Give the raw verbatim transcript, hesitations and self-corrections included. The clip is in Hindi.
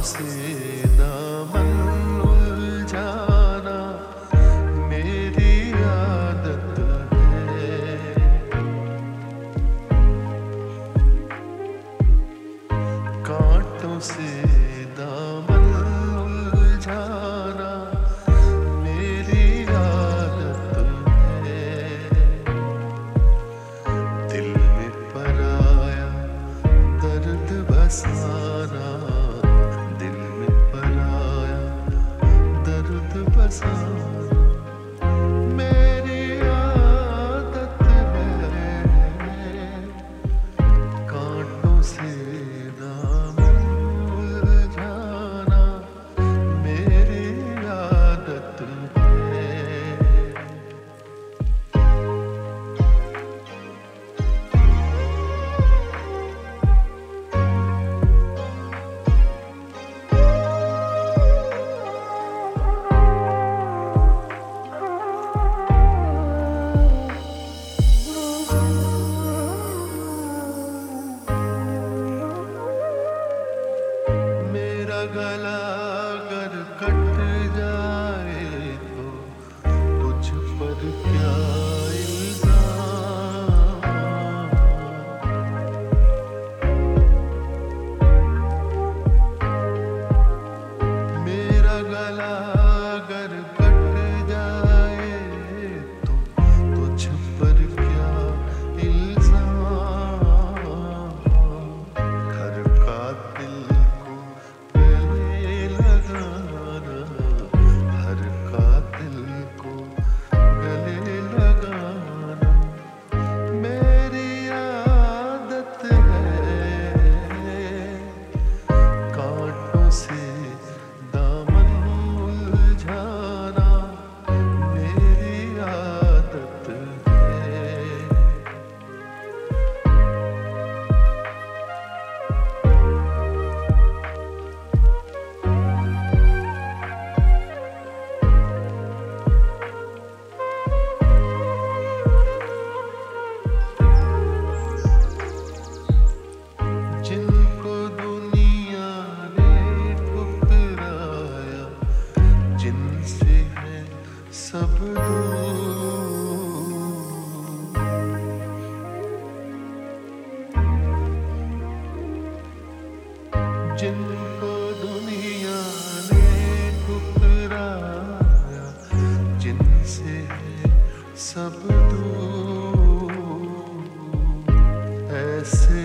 से दामन उलझाना मेरी आदत है। कांटों से दामन उलझाना मेरी आदत है। दिल में पराया दर्द बसाना, दिल में पराया दर्द बसाना मेरी आदत है। कांटों से दामन उलझाना मेरी आदत है। मेरा गला अगर कट जाए तो तुझ पर क्या इल्जाम। मेरा गला अगर कट जाए तो तुझ पर क्या इल्जाम। घर का दिल हर का दिल को गले लगाना मेरी आदत है। कांटों से दामन उलझाना मेरी आदत है। जिनको दुनिया ने ठुकराया, जिनसे है सब दूर। जिनको दुनिया ने ठुकराया, जिनसे है सब दूर। ऐसे